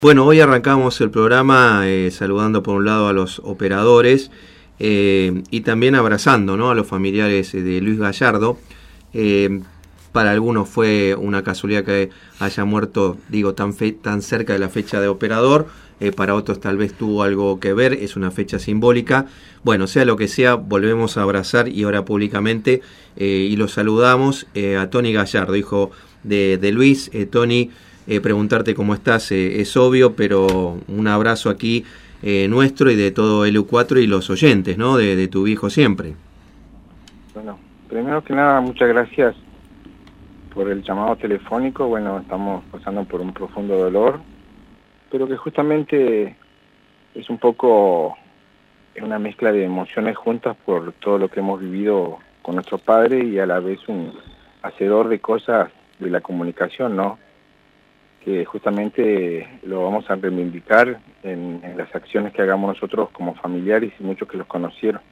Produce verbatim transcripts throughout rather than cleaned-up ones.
Bueno, hoy arrancamos el programa eh, saludando por un lado a los operadores eh, y también abrazando, ¿no?, a los familiares de Luis Gallardo. Eh, para algunos fue una casualidad que haya muerto, digo, tan, fe, tan cerca de la fecha de operador. Eh, para otros tal vez tuvo algo que ver, es una fecha simbólica. Bueno, sea lo que sea, volvemos a abrazar y ahora públicamente eh, y lo saludamos eh, a Tony Gallardo, hijo de, de Luis. Eh, Tony, Eh, preguntarte cómo estás eh, es obvio, pero un abrazo aquí eh, nuestro y de todo L U cuatro y los oyentes, ¿no?, de, de tu viejo siempre. Bueno, primero que nada, muchas gracias por el llamado telefónico. Bueno, estamos pasando por un profundo dolor, pero que justamente es un poco una mezcla de emociones juntas por todo lo que hemos vivido con nuestro padre y a la vez un hacedor de cosas de la comunicación, ¿no?, que justamente lo vamos a reivindicar en, en las acciones que hagamos nosotros como familiares y muchos que los conocieron.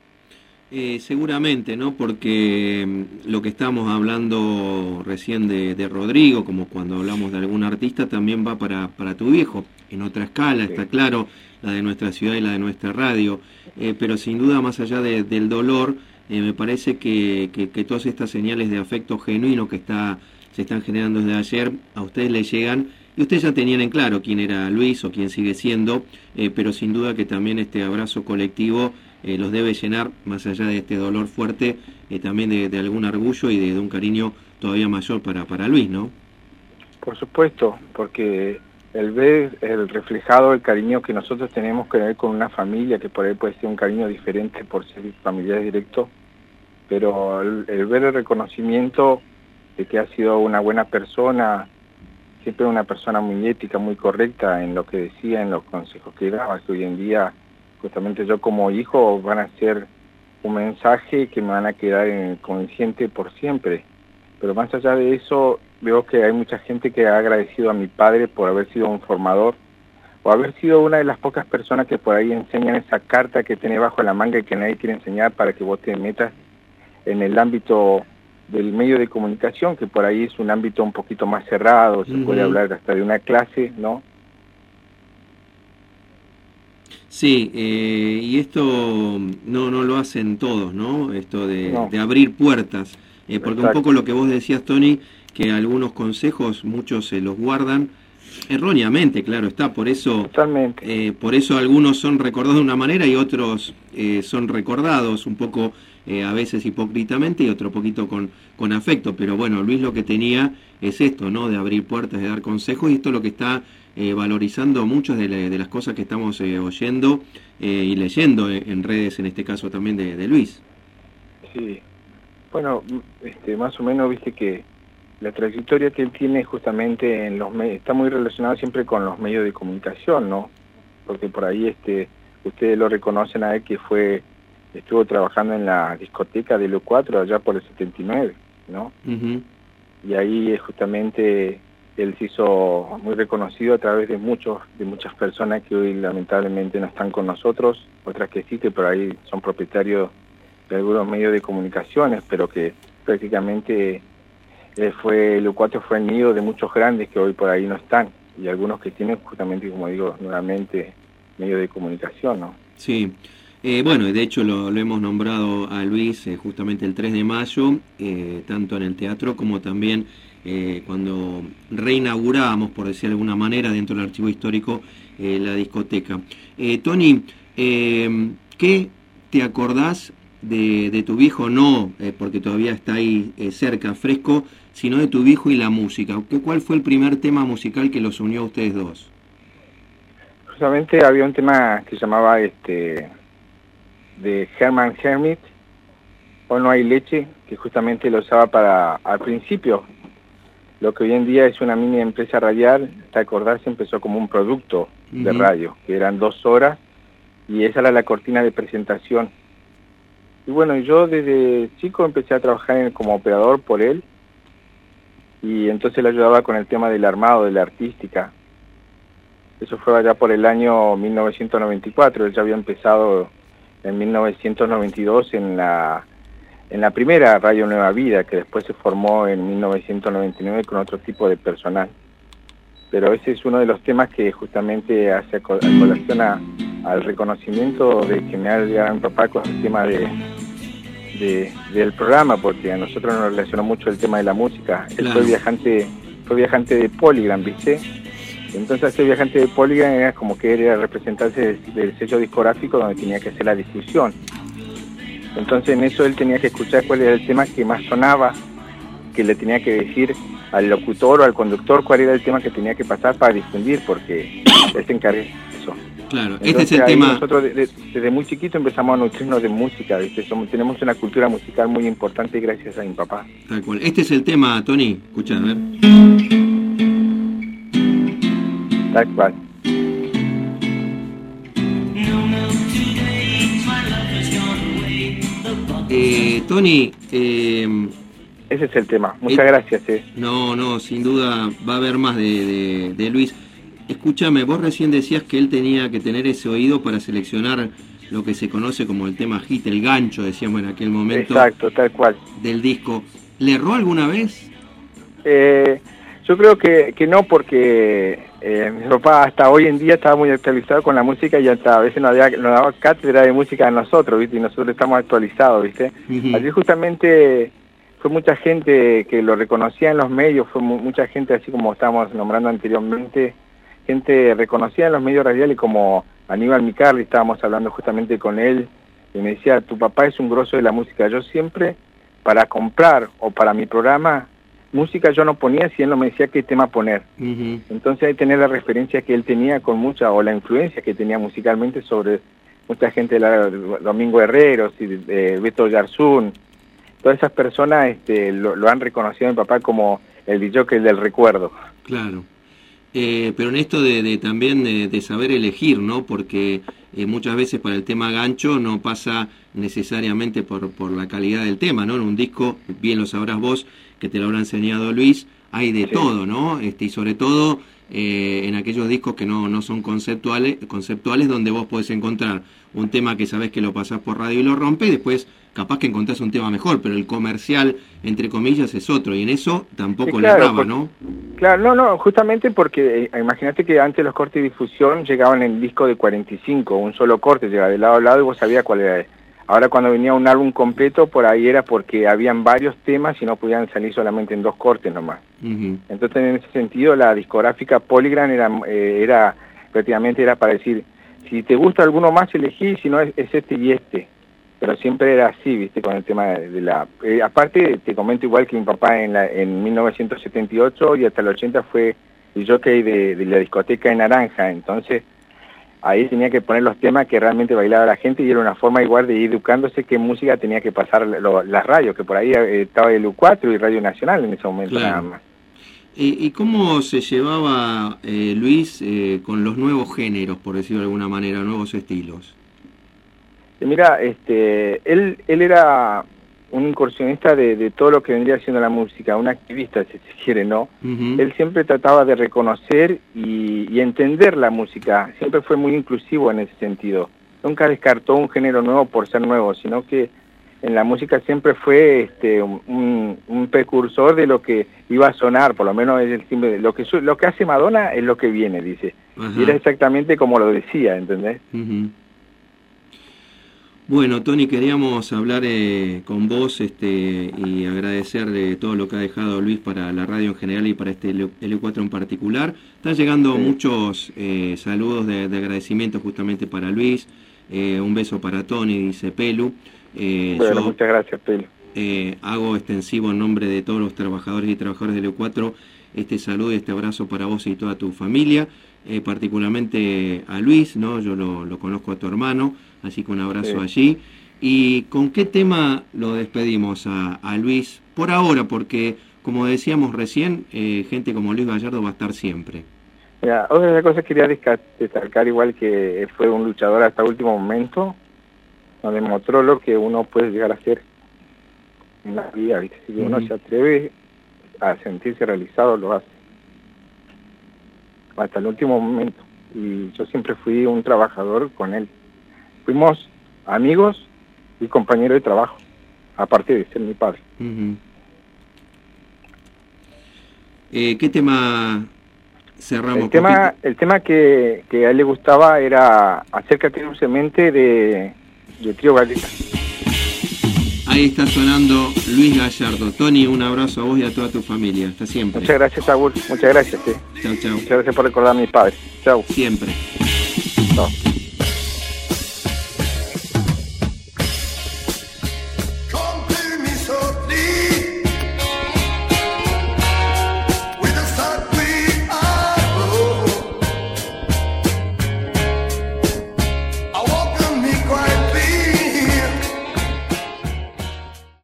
Eh, seguramente, ¿no?, porque lo que estamos hablando recién de, de Rodrigo, como cuando hablamos de algún artista, también va para, para tu viejo, en otra escala, sí. Está claro, la de nuestra ciudad y la de nuestra radio, eh, pero sin duda, más allá de, del dolor, eh, me parece que, que, que todas estas señales de afecto genuino que está se están generando desde ayer, a ustedes les llegan, y ustedes ya tenían en claro quién era Luis o quién sigue siendo, eh, pero sin duda que también este abrazo colectivo eh, los debe llenar, más allá de este dolor fuerte, eh, también de, de algún orgullo y de, de un cariño todavía mayor para, para Luis, ¿no? Por supuesto, porque el ver el reflejado, el cariño que nosotros tenemos que ver con una familia, que por ahí puede ser un cariño diferente por ser familiares directos, pero el, el ver el reconocimiento de que ha sido una buena persona, siempre una persona muy ética, muy correcta en lo que decía, en los consejos que daba, que hoy en día, justamente yo como hijo, van a ser un mensaje que me van a quedar en el consciente por siempre. Pero más allá de eso, veo que hay mucha gente que ha agradecido a mi padre por haber sido un formador, o haber sido una de las pocas personas que por ahí enseñan esa carta que tenés bajo la manga y que nadie quiere enseñar para que vos te metas en el ámbito del medio de comunicación, que por ahí es un ámbito un poquito más cerrado, se uh-huh. puede hablar hasta de una clase, ¿no? Sí, eh, y esto no no lo hacen todos, ¿no? Esto de, no. de abrir puertas, eh, porque Exacto. Un poco lo que vos decías, Tony, que algunos consejos muchos se los guardan erróneamente, claro está, por eso eh, por eso algunos son recordados de una manera y otros eh, son recordados un poco eh, a veces hipócritamente y otro poquito con, con afecto, pero bueno, Luis lo que tenía es esto, ¿no?, de abrir puertas, de dar consejos, y esto es lo que está eh, valorizando muchas de, la, de las cosas que estamos eh, oyendo eh, y leyendo en, en redes, en este caso también de, de Luis. Sí, bueno, este, más o menos viste que la trayectoria que él tiene justamente en los medios, está muy relacionada siempre con los medios de comunicación, ¿no? Porque por ahí este ustedes lo reconocen a él que fue, estuvo trabajando en la discoteca de L U cuatro allá por el setenta y nueve, ¿no? Uh-huh. Y ahí justamente él se hizo muy reconocido a través de muchos, de muchas personas que hoy lamentablemente no están con nosotros, otras que sí, que por ahí son propietarios de algunos medios de comunicaciones, pero que prácticamente Eh, fue L U cuatro fue el nido de muchos grandes que hoy por ahí no están, y algunos que tienen justamente, como digo, nuevamente medios de comunicación, ¿no? Sí, eh, bueno, de hecho lo, lo hemos nombrado a Luis eh, justamente el tres de mayo, eh, tanto en el teatro como también eh, cuando reinaugurábamos, por decir de alguna manera, dentro del archivo histórico, eh, la discoteca. Eh, Tony, eh, ¿qué te acordás de, de tu viejo? No eh, porque todavía está ahí eh, cerca, fresco, sino de tu viejo y la música. ¿Cuál fue el primer tema musical que los unió a ustedes dos? Justamente había un tema que se llamaba este de Hermann Hermit, O no hay leche, que justamente lo usaba para, al principio, lo que hoy en día es una mini empresa radial. Te acordás, empezó como un producto uh-huh. de radio, que eran dos horas, y esa era la cortina de presentación. Y bueno, yo desde chico empecé a trabajar en, como operador por él, y entonces le ayudaba con el tema del armado, de la artística. Eso fue allá por el año mil novecientos noventa y cuatro, él ya había empezado en mil novecientos noventa y dos en la, en la primera Radio Nueva Vida, que después se formó en mil novecientos noventa y nueve con otro tipo de personal. pero ese es uno de los temas que justamente hace a colación a, al reconocimiento de que me ha llegado mi papá con el tema de, de del programa, porque a nosotros nos relacionó mucho el tema de la música. Él Claro. fue viajante, fue viajante de Polygram, ¿viste? Entonces ese viajante de Polygram era como que era representarse del, del sello discográfico donde tenía que hacer la difusión. Entonces en eso él tenía que escuchar cuál era el tema que más sonaba, que le tenía que decir al locutor o al conductor cuál era el tema que tenía que pasar para difundir, porque él se encarga de eso. Claro, Entonces, este es el ahí tema. nosotros desde, desde muy chiquito empezamos a nutrirnos de música, ¿viste? Somos, tenemos una cultura musical muy importante gracias a mi papá. Tal cual. Este es el tema, Tony. Escuchá, a ver. Tal cual. Eh, Tony, eh, Ese es el tema. Muchas eh, gracias. Eh. no, no, sin duda va a haber más de, de, de Luis. Escúchame, vos recién decías que él tenía que tener ese oído para seleccionar lo que se conoce como el tema hit, el gancho, decíamos en aquel momento. Exacto, tal cual. Del disco. ¿Le erró alguna vez? Eh, yo creo que, que no, porque eh, mi papá hasta hoy en día estaba muy actualizado con la música y hasta a veces nos, había, nos daba cátedra de música a nosotros, ¿viste? Y nosotros estamos actualizados, ¿viste? Uh-huh. Así justamente fue mucha gente que lo reconocía en los medios, fue mu mucha gente, así como estábamos nombrando anteriormente, gente reconocida en los medios radiales como Aníbal Micarri, estábamos hablando justamente con él, y me decía, tu papá es un grosso de la música. Yo siempre, para comprar o para mi programa, música yo no ponía si él no me decía qué tema poner. Uh-huh. Entonces hay que tener la referencia que él tenía con mucha, o la influencia que tenía musicalmente sobre mucha gente, la, Domingo Herreros, y, eh, Beto Yarzún. Todas esas personas este, lo, lo han reconocido a mi papá como el D J del recuerdo. Claro. Eh, pero en esto de, de también de, de saber elegir, ¿no? Porque eh, muchas veces para el tema gancho no pasa necesariamente por, por la calidad del tema, ¿no? En un disco, bien lo sabrás vos, que te lo habrá enseñado Luis, hay de Sí. todo, ¿no? Este, y sobre todo eh, en aquellos discos que no, no son conceptuales, conceptuales, donde vos podés encontrar un tema que sabés que lo pasás por radio y lo rompe, y después capaz que encontrás un tema mejor, pero el comercial, entre comillas, es otro, y en eso tampoco Sí, le claro, erraba, por- ¿no? Claro, no, no, justamente porque eh, imagínate que antes los cortes de difusión llegaban en el disco de cuarenta y cinco, un solo corte, llegaba de lado a lado y vos sabías cuál era. Ahora cuando venía un álbum completo, por ahí era porque habían varios temas y no podían salir solamente en dos cortes nomás. Uh-huh. Entonces en ese sentido la discográfica Polygram era, eh, era prácticamente era para decir, si te gusta alguno más elegí, si no es, es este y este. Pero siempre era así, viste, con el tema de, de la... Eh, aparte, te comento igual que mi papá en, la, en mil novecientos setenta y ocho y hasta el ochenta fue el jockey de, de la discoteca de Naranja, entonces ahí tenía que poner los temas que realmente bailaba la gente y era una forma igual de ir educándose qué música tenía que pasar lo, las radios, que por ahí eh, estaba el U cuatro y Radio Nacional en ese momento. Claro. Nada más. ¿Y, y cómo se llevaba eh, Luis eh, con los nuevos géneros, por decirlo de alguna manera, nuevos estilos? Y mira, este, él, él era un incursionista de, de todo lo que vendría siendo la música, un activista, si se quiere, ¿no? Uh-huh. Él siempre trataba de reconocer y, y entender la música, siempre fue muy inclusivo en ese sentido. Nunca descartó un género nuevo por ser nuevo, sino que en la música siempre fue este, un, un precursor de lo que iba a sonar, por lo menos es el simple, lo que, lo que hace Madonna es lo que viene, dice. Ajá. Y era exactamente como lo decía, ¿entendés? Uh-huh. Bueno, Tony, queríamos hablar eh, con vos este, y agradecer todo lo que ha dejado Luis para la radio en general y para este L cuatro en particular. Están llegando sí. muchos eh, saludos de, de agradecimiento justamente para Luis. Eh, un beso para Tony, dice Pelu. Eh, bueno, yo, muchas gracias, Pelu. Eh, hago extensivo en nombre de todos los trabajadores y trabajadoras de L cuatro este saludo y este abrazo para vos y toda tu familia. Eh, particularmente a Luis, ¿no? Yo lo, lo conozco a tu hermano, así que un abrazo sí. allí. ¿Y con qué tema lo despedimos a, a Luis? Por ahora, porque como decíamos recién, eh, gente como Luis Gallardo va a estar siempre. Mira, otra de las cosas que quería destacar, igual que fue un luchador hasta el último momento, nos demostró lo que uno puede llegar a hacer en la vida, ¿viste? Si uno uh-huh. se atreve a sentirse realizado, lo hace. Hasta el último momento. Y yo siempre fui un trabajador con él. Fuimos amigos y compañeros de trabajo, aparte de ser mi padre. Uh-huh. eh, ¿Qué tema cerramos. El tema, el tema que, que a él le gustaba era Acércate dulcemente de, de Trío Galleta. Ahí está sonando Luis Gallardo. Tony, un abrazo a vos y a toda tu familia. Hasta siempre. Muchas gracias, Saúl. Muchas gracias. ¿sí? Chau, chau. Muchas gracias por recordar a mis padres. Chau. Siempre. Chau.